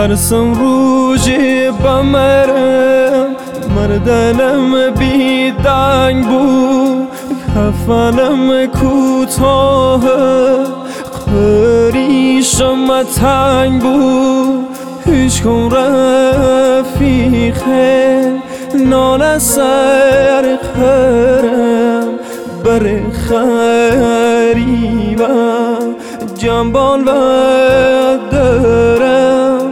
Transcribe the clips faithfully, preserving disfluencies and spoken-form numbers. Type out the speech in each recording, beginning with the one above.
ترسم روزی بمرم، مردنم بی دنگ بود، کفنم کوتاه، قریشم تنگ بود. هیچ کن رفیقه نال سر خرم، بر خریبم جنبال و درم.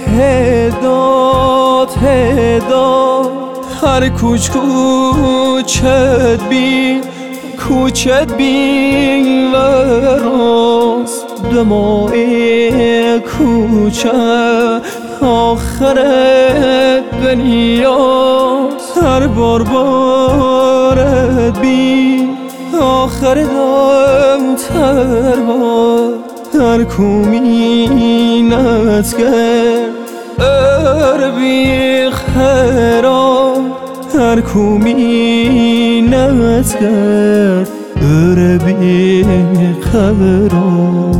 هداد هداد هر کوچ کوچت بین، کوچت بین و راست دماغ کوچه آخر دنیاست. هر بار بارت بین آخر دم تر بار، هر کومینت کرد ار بی خرا، هر کومینت کرد ار بی خرا.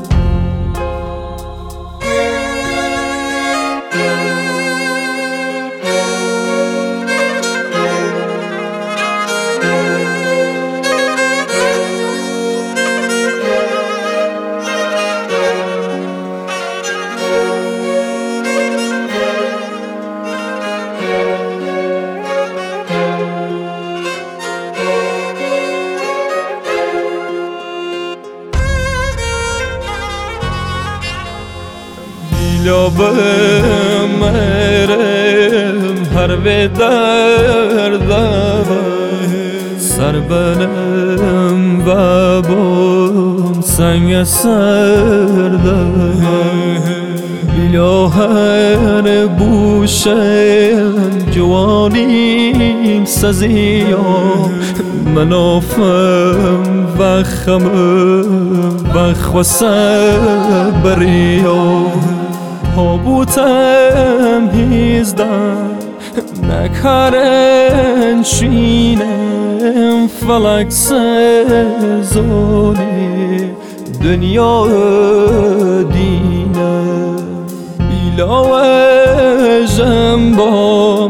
یا بمرم هر به دردم، سر بنم و بام سنگ سردم. بلا هر بوشم جوانیم سزیام، منافم و خمم و خواسم بریم. تابوتم هیزدم نکرن شینم، فلک سزانه دنیا دینم. بیلا وجم بام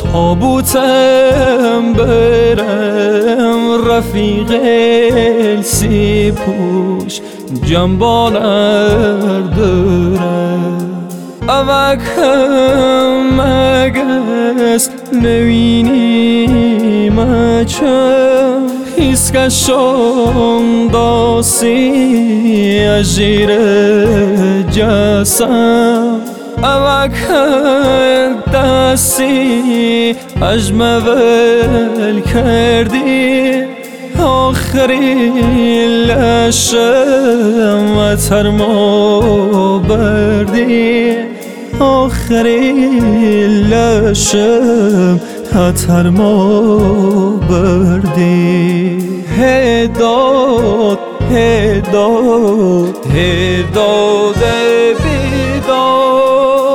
تابوتم برم، رفیق سی پوش جنبالر دارم. اوکم مگس نوینی مچم، ایسکشم داسی اجیر جسم. اوکم دستی اجم ول کردی، آخری لشم و ترما بردی، آخری لشم و ترما بردی. هداد هداد هداد بیداد.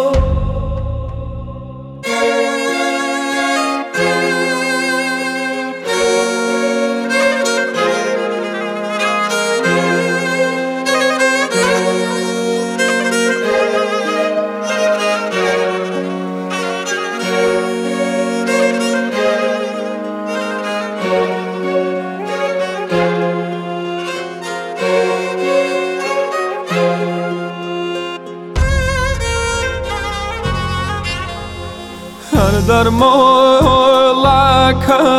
هر در مالکه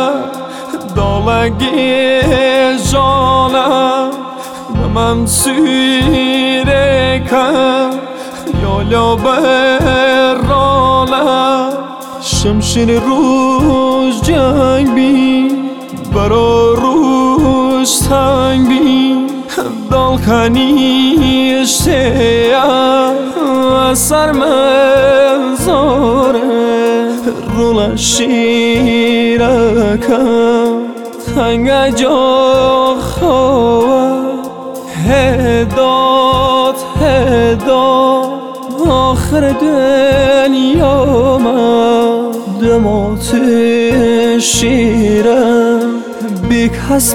دالگی جانم، بمم سیره کن یالا برانم. شمشیر روز جنگ بین، برا روز تنگ بین. دال کنیشته از سر منظاره، رولا شیرکم تنگ جا خواه. هداد هداد آخر دنیا من، دمات شیرم بی کس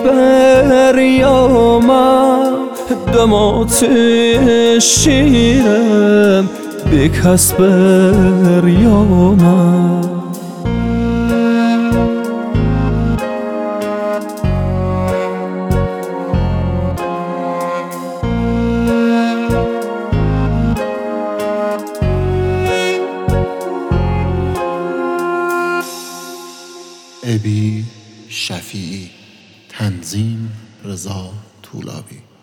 بریامم. دمات شیرم به کسب ریامم. ابی شفیعی، تنظیم رضا طولابی.